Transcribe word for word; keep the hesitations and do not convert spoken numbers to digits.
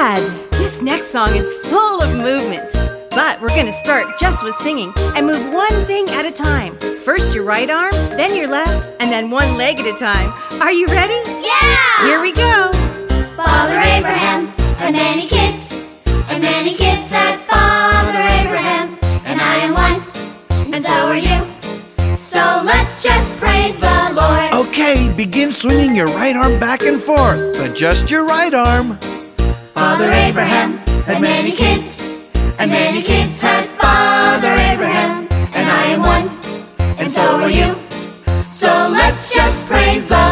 glad! This next song is full of movement. But we're gonna start just with singing and move one thing at a time. First your right arm, then your left, and then one leg at a time. Are you ready? Yeah! Here we go! Father Abraham had many kids, and many kids had Father Abraham. And I am one, and so are you. So let's just praise the Lord. Okay, begin swinging your right arm back and forth. Adjust your right arm. Father Abraham had many kids, and many kids had Father Abraham. And I am one, and so are you. So let's just praise the